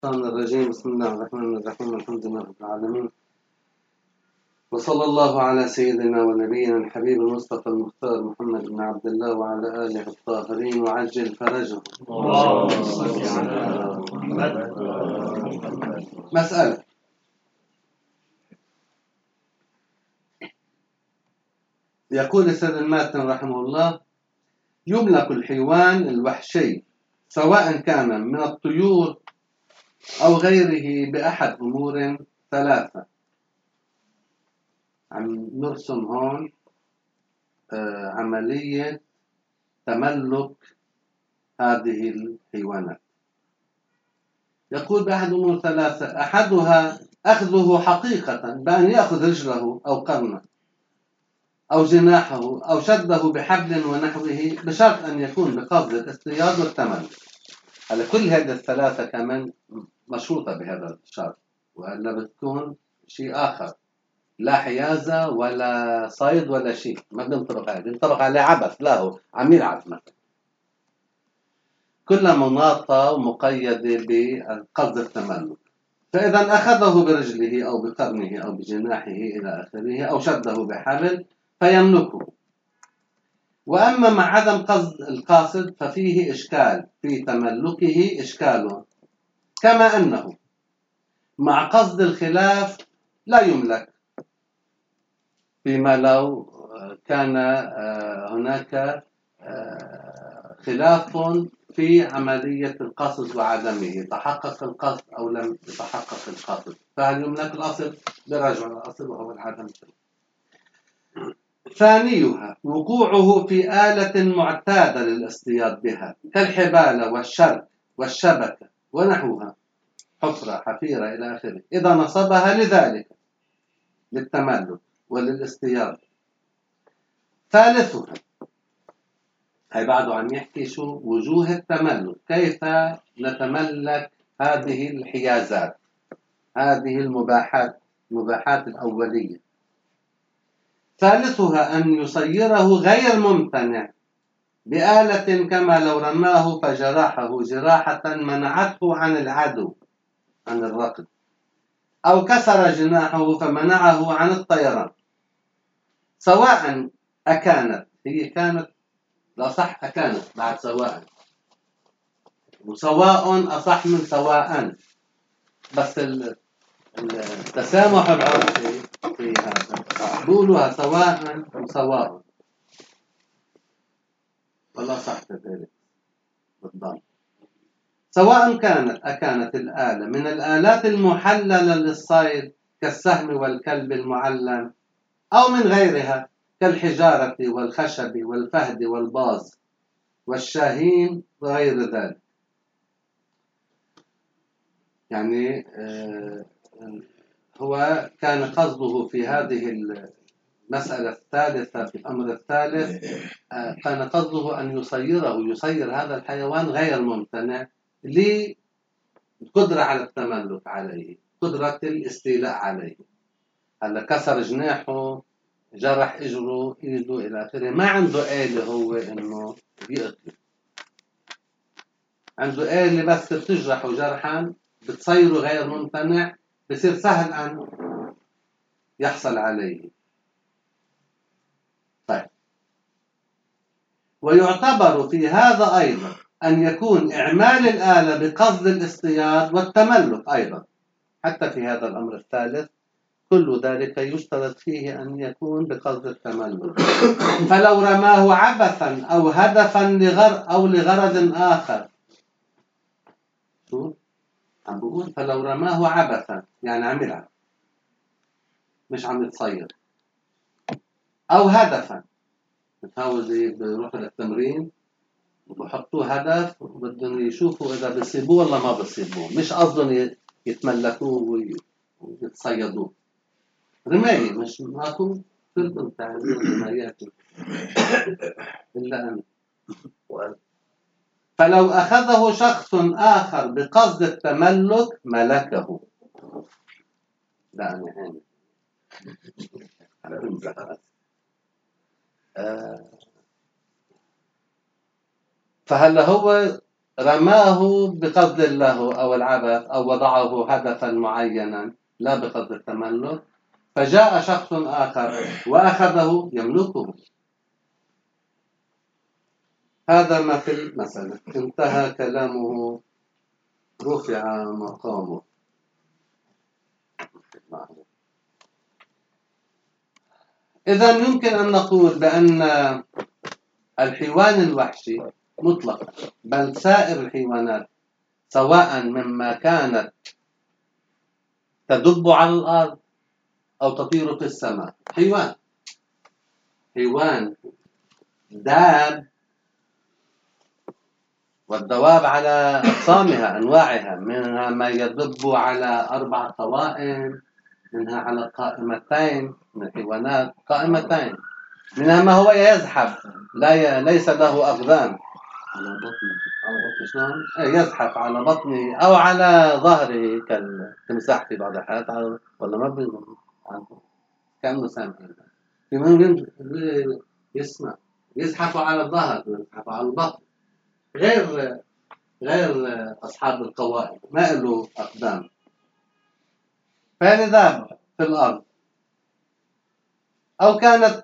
الشيطان الرجيم. بسم الله الرحمن الرحيم. الحمد لله رب العالمين، وصلى الله على سيدنا ونبينا الحبيب المصطفى المختار محمد بن عبد الله وعلى آله الطاهرين وعجل فرجهم. اللهم صل على محمد. مسألة: يقول السيد الماتن رحمه الله: يملك الحيوان الوحشي سواء كان من الطيور أو غيره بأحد أمور ثلاثة. عم نرسم هون عملية تملك هذه الحيوانات. يقول بأحد أمور ثلاثة: أحدها أخذه حقيقة بأن يأخذ رجله أو قرنه أو جناحه أو شده بحبل ونحوه، بشرط أن يكون بقصد الاصطياد والتملك. على كل هذه الثلاثة كمان مشروطة بهذا الشرط، وإلا بتكون شيء آخر، لا حيازة ولا صيد ولا شيء، ما بينطبق عليه، بينطبق عليه عبث، لا هو عم يلعب مثلا. كلها مناطة ومقيدة بقصد التملك. فإذا أخذه برجله أو بقرنه أو بجناحه إلى آخره أو شده بحبل فيملكه. وأما مع عدم قصد القاصد ففيه إشكال في تملكه، إشكال كما أنه مع قصد الخلاف لا يملك، فيما لو كان هناك خلاف في عملية القصد وعدمه، تحقق القصد أو لم يتحقق القصد، فهل يملك الأصل؟ برجع الأصل وهو العدم. ثانيها وقوعه في آلة معتادة للاصطياد بها كالحبال والشرك والشبكة ونحوها، حفرة، حفيرة إلى آخره، إذا نصبها لذلك للتملك وللاصطياد. ثالثها، هي بعده عم يحكي شو وجوه التملك، كيف نتملك هذه الحيازات، هذه المباحات الأولية. ثالثها أن يصيره غير ممتنع بآلة، كما لو رماه فجرحه جراحة منعته عن العدو، عن الركض، أو كسر جناحه فمنعه عن الطيران، سواء أكانت، هي كانت لا صح، أكانت بعد سواء، وسواء أصح من سواء، بس التسامح العرفي في هذا بقولوها سواء وسواء، والله صح كذلك بالضبط. سواء أكانت الآلة من الآلات المحللة للصيد كالسهم والكلب المعلم، أو من غيرها كالحجارة والخشب والفهد والباز والشاهين وغير ذلك. يعني هو كان قصده في هذه المسألة الثالثة، في الأمر الثالث، كان قصده أن يصير هذا الحيوان غير ممتنع لقدرة على التملك عليه، قدرة الاستيلاء عليه. هلا كسر جناحه، جرح اجره، ايده الى اخره، ما عنده آلة هو انه يقتله، عنده آلة بس بتجرحه جرحا بتصيره غير ممتنع، بصير سهل ان يحصل عليه. طيب، ويعتبر في هذا ايضا ان يكون اعمال الآلة بقصد الاصطياد والتملك ايضا، حتى في هذا الامر الثالث كل ذلك يشترط فيه أن يكون بقصد التملك. فلو رماه عبثا أو هدفا لغرض آخر، شو عم بقول؟ فلو رماه عبثا يعني عم يلعب مش عم يتصيد، أو هدفا، بتهاوز بيروحوا للتمرين وبحطوه هدف وبدهم يشوفوا إذا بيصيبوه ولا ما بيصيبوه، مش قصدهم يتملكوه ويتصيدوه. رماية، مش ماكو كلكم تعلمون رمايات إلا أنا. فلو أخذه شخص آخر بقصد التملك ملكه. لا أنا هاني فهلا هو رماه بقصد له أو العبث أو وضعه هدفا معينا لا بقصد التملك، فجاء شخص آخر وأخذه يملكه. هذا ما في المسألة. انتهى كلامه، رفع مقامه. إذا يمكن أن نقول بأن الحيوان الوحشي مطلقا، بل سائر الحيوانات سواء مما كانت تدب على الأرض أو تطير في السماء، حيوان داب. والدواب على أقسامها أنواعها، منها ما يدب على 4 قوائم، منها على قائمتين من الحيوانات قائمتين، منها ما هو يزحف ليس له أقدام على بطنه. شلون؟ يزحف على بطنه أو على ظهره كالتمساح في بعض الحالات، ولا ما بيظن كأنه سامع. في من يسمع يزحف على الظهر، يزحف على البطن، غير أصحاب القوائم ما له أقدام. فلذا في الأرض أو كانت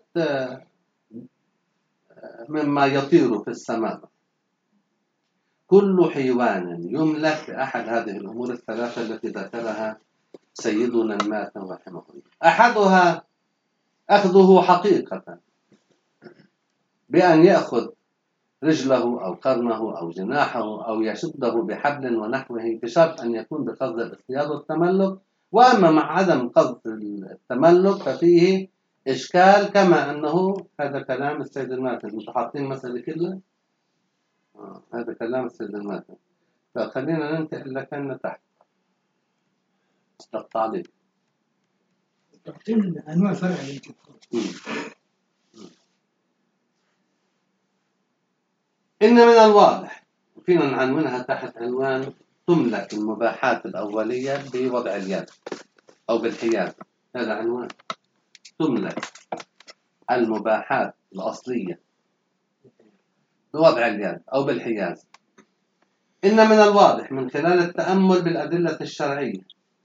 مما يطير في السماء، كل حيوان يملك أحد هذه الأمور الثلاثة التي ذكرها سيدنا الماتم رحمه الله. أحدها أخذه حقيقة بأن يأخذ رجله أو قرنه أو جناحه أو يشده بحبل ونحوه، بشرط أن يكون بقصد الاصطياد والتملك. وأما مع عدم قصد التملك ففيه إشكال، كما أنه هذا كلام السيد الماتم. أنتم حاطين المسألة كلها؟ هذا كلام السيد الماتم. فخلينا ننتقل لكنا تحت التعليق. تعطينا أنواع فرع يمكن. إن من الواضح، فينا نعنونها تحت عنوان تملك المباحات الأولية بوضع اليد أو بالحياد. هذا عنوان تملك المباحات الأصلية بوضع اليد أو بالحياز. إن من الواضح من خلال التأمل بالأدلة الشرعية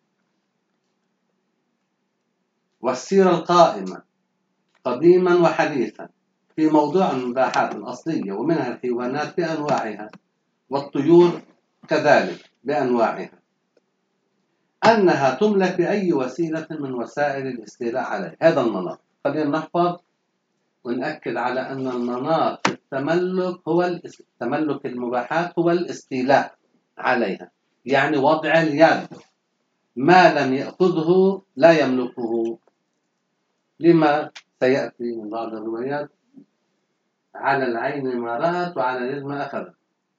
والسيرة القائمة قديما وحديثا في موضوع المباحات الأصلية، ومنها الحيوانات بأنواعها والطيور كذلك بأنواعها، أنها تملك بأي وسيلة من وسائل الاستيلاء عليه. هذا المناط خلينا نحفظ ونأكد على أن المناط في التملك هو تملك المباحات هو الاستيلاء عليها، يعني وضع اليد. ما لم يأخذه لا يملكه، لما سيأتي من بعض الروايات على العين ما رأت وعلى اليد ما أخذت.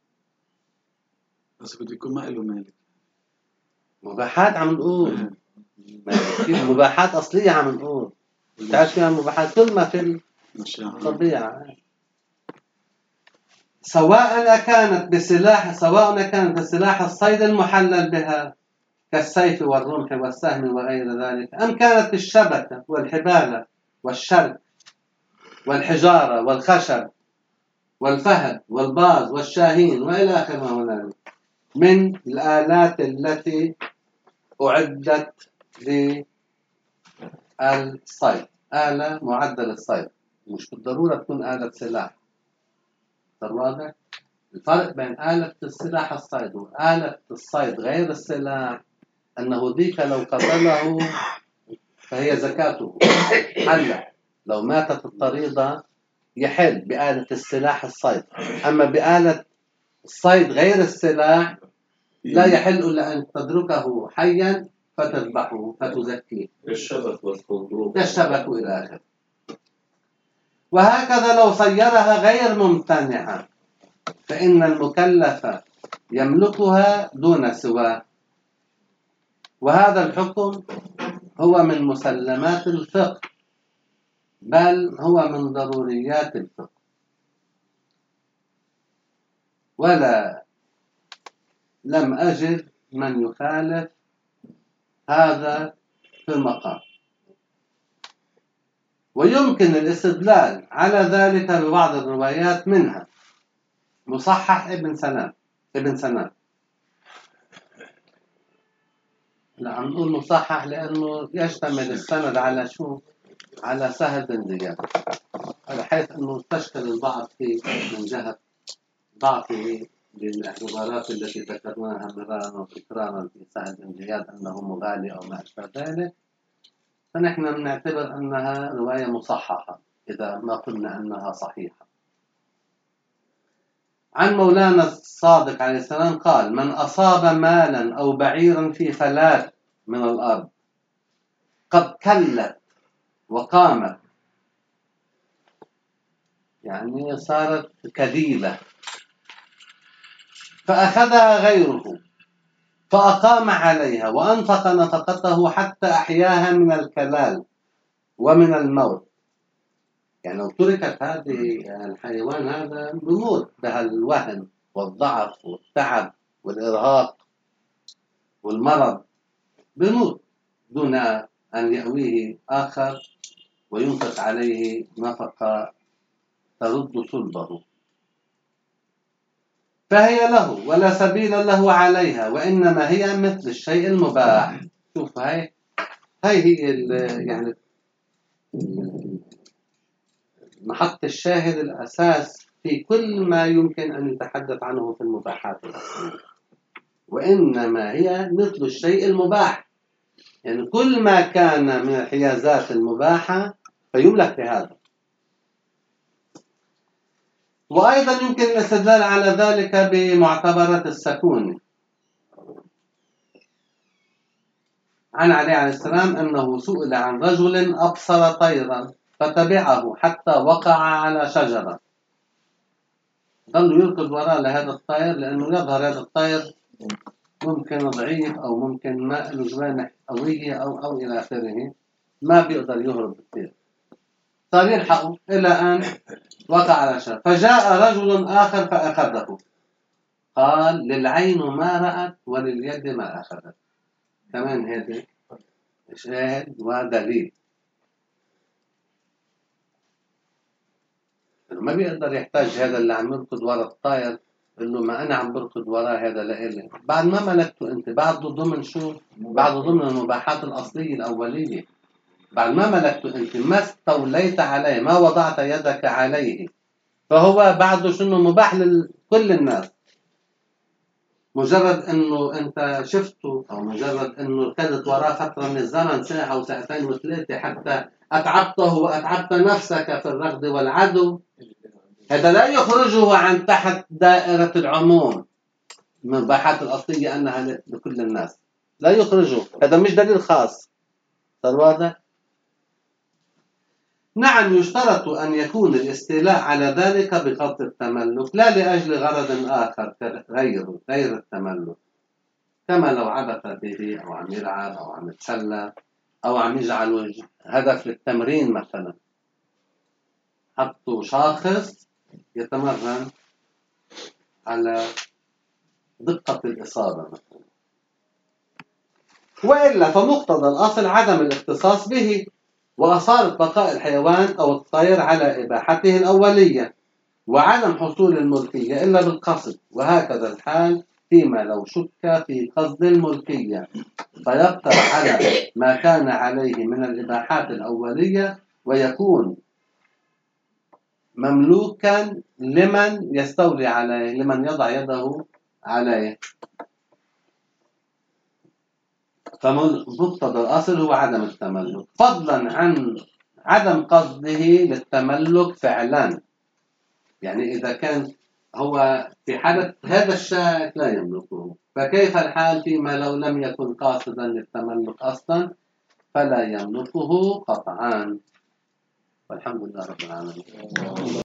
بس بده يكون ما له مالك. مباحات عم نقول، مباحات أصلية عم نقول. تعرف فيها المباحات كل ما في الطبيعة، سواء كانت بسلاح الصيد المحلل بها كالسيف والرمح والسهم وغير ذلك، أم كانت بالشبكة والحبالة والشرك والحجارة والخشب والفهد والباز والشاهين وإلى آخر ما هنالك من الآلات التي أعدت للصيد. آلة معدة للصيد، مش بالضرورة تكون آلة سلاح. واضح الفرق بين آلة السلاح الصيد وآلة الصيد غير السلاح، أنه ذيك لو قتله فهي زكاته حلة، لو ماتت الطريضة يحل بآلة السلاح الصيد. أما بآلة الصيد غير السلاح لا يحل إلا أن تتركه حيا فتذبحه فتزكيه الشبك والخروج يشتبك إلى آخره. وهكذا لو صيرها غير ممتنعة فإن المكلف يملكها دون سواه. وهذا الحكم هو من مسلمات الفقه، بل هو من ضروريات الفقه، ولا لم أجد من يخالف هذا في المقام. ويمكن الاستدلال على ذلك ببعض الروايات، منها مصحح ابن سلام ابن سنان. لا عم نقول مصحح لأنه يشتمل السند على شو؟ على سهل بن زياد، بحيث أنه تشكل البعض فيه من جهة ضعفه بالاعتبارات التي ذكرناها مرارا وتكرارا في سهل بن زياد أنه مغالي أو ما أشبه ذلك، فنحن بنعتبر أنها رواية مصححة إذا ما قلنا أنها صحيحة. عن مولانا الصادق عليه السلام قال: من أصاب مالا أو بعيرا في فلات من الأرض قد كلت وقامت، يعني صارت كديلة، فأخذها غيره فأقام عليها وأنفق نفقته حتى أحياها من الكلال ومن الموت، يعني لو تركت هذه الحيوان هذا بموت بهالوهن والضعف والتعب والإرهاق والمرض، بموت دون أن يأويه آخر وينفق عليه نفقة ترد صلبه، فهي له ولا سبيل له عليها، وإنما هي مثل الشيء المباح. شوف هاي هي يعني محط الشاهد الأساس في كل ما يمكن أن يتحدث عنه في المباحات الأصلية، وإنما هي مثل الشيء المباح، يعني كل ما كان من الحيازات المباحة فيملك بهذا. وأيضا يمكن الاستدلال على ذلك بمعتبرات السكون. عن علي عليه السلام أنه سئل عن رجل أبصر طيرا فتبعه حتى وقع على شجرة، ظل يركض وراء لهذا الطير لأنه يظهر هذا الطير ممكن ضعيف أو ممكن ما له جوانح قوية أو إلى آخره، ما بيقدر يهرب بالطير، صار يلحقه إلى أن وقع على شجرة، فجاء رجل آخر فأخذه، قال: للعين ما رأت ولليد ما أخذت. كمان هذا شاهد ودليل، ما بيقدر يحتاج هذا اللي عم يركض ورا الطاير يقول له ما أنا عم بركض وراه هذا لإلي، بعد ما ملكته أنت، بعده ضمن شو؟ بعده ضمن المباحات الأصلية الأولية، بعد ما ملكته أنت، ما استوليت عليه، ما وضعت يدك عليه، فهو بعده شنو؟ مباح لكل الناس. مجرد انه انت شفته او مجرد انه ركضت وراه فتره من الزمن، ساعه وساعتين وثلاثه، حتى اتعبته واتعبت نفسك في الركض والعدو، هذا لا يخرجه عن تحت دائره العموم المباحات الاصليه انها لكل الناس، لا يخرجه، هذا مش دليل خاص. صار واضح؟ نعم، يشترط أن يكون الاستيلاء على ذلك بقصد التملك لا لأجل غرض آخر غير التملك، كما لو عبث به أو عم يلعب أو عم يتسلى أو عم يجعل هدف للتمرين، مثلا حطوا شاخص يتمرن على دقة الإصابة مثلا، وإلا فمقتضى الأصل عدم الاختصاص به، وأصالة بقاء الحيوان أو الطير على إباحته الأولية، وعدم حصول الملكية إلا بالقصد، وهكذا الحال فيما لو شك في قصد الملكية فيبقى على ما كان عليه من الإباحات الأولية، ويكون مملوكا لمن يستولي عليه، لمن يضع يده عليه. فمقتضى الأصل هو عدم التملك، فضلا عن عدم قصده للتملك فعلا، يعني إذا كان هو في حالة هذا الشاة لا يملكه، فكيف الحال فيما لو لم يكن قاصدا للتملك أصلا فلا يملكه قطعا. والحمد لله رب العالمين.